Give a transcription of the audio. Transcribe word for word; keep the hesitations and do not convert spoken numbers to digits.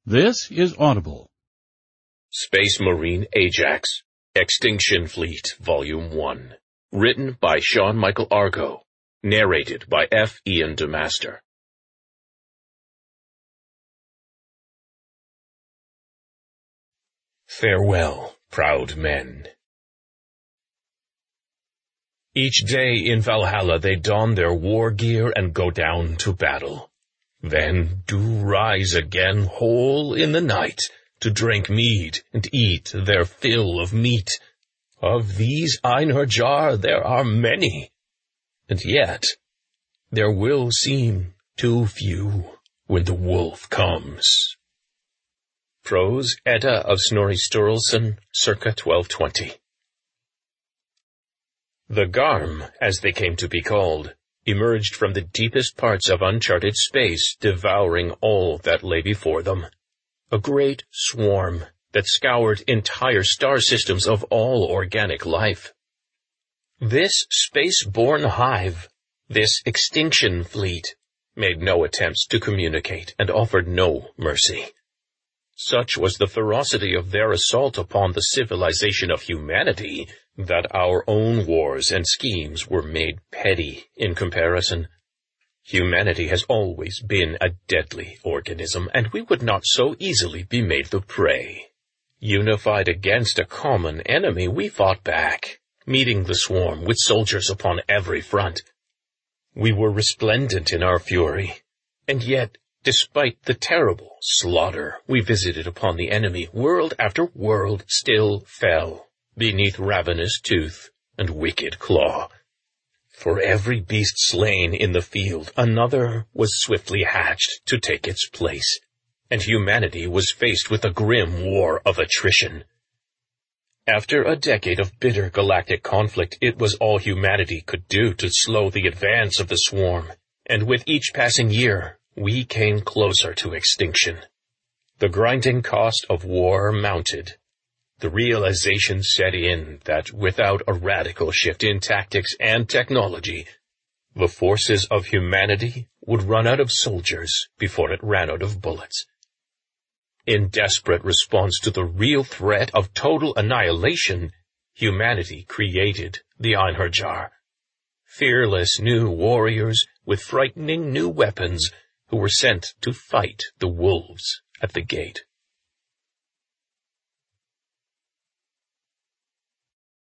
This is Audible. Space Marine Ajax, Extinction Fleet, Volume one. Written by Sean Michael Argo. Narrated by F. Ian DeMaster. Farewell, proud men. Each day in Valhalla they don their war gear and go down to battle. Then do rise again whole in the night, to drink mead and eat their fill of meat. Of these Einherjar there are many, and yet there will seem too few when the wolf comes. Prose Edda of Snorri Sturluson, circa twelve twenty. The Garm, as they came to be called, emerged from the deepest parts of uncharted space, devouring all that lay before them. A great swarm that scoured entire star systems of all organic life. This space-borne hive, this extinction fleet, made no attempts to communicate and offered no mercy. Such was the ferocity of their assault upon the civilization of humanity that our own wars and schemes were made petty in comparison. Humanity has always been a deadly organism, and we would not so easily be made the prey. Unified against a common enemy, we fought back, meeting the swarm with soldiers upon every front. We were resplendent in our fury, and yet, despite the terrible slaughter we visited upon the enemy, world after world still fell beneath ravenous tooth and wicked claw. For every beast slain in the field, another was swiftly hatched to take its place, and humanity was faced with a grim war of attrition. After a decade of bitter galactic conflict, it was all humanity could do to slow the advance of the swarm, and with each passing year, we came closer to extinction. The grinding cost of war mounted. The realization set in that without a radical shift in tactics and technology, the forces of humanity would run out of soldiers before it ran out of bullets. In desperate response to the real threat of total annihilation, humanity created the Einherjar. Fearless new warriors with frightening new weapons who were sent to fight the wolves at the gate.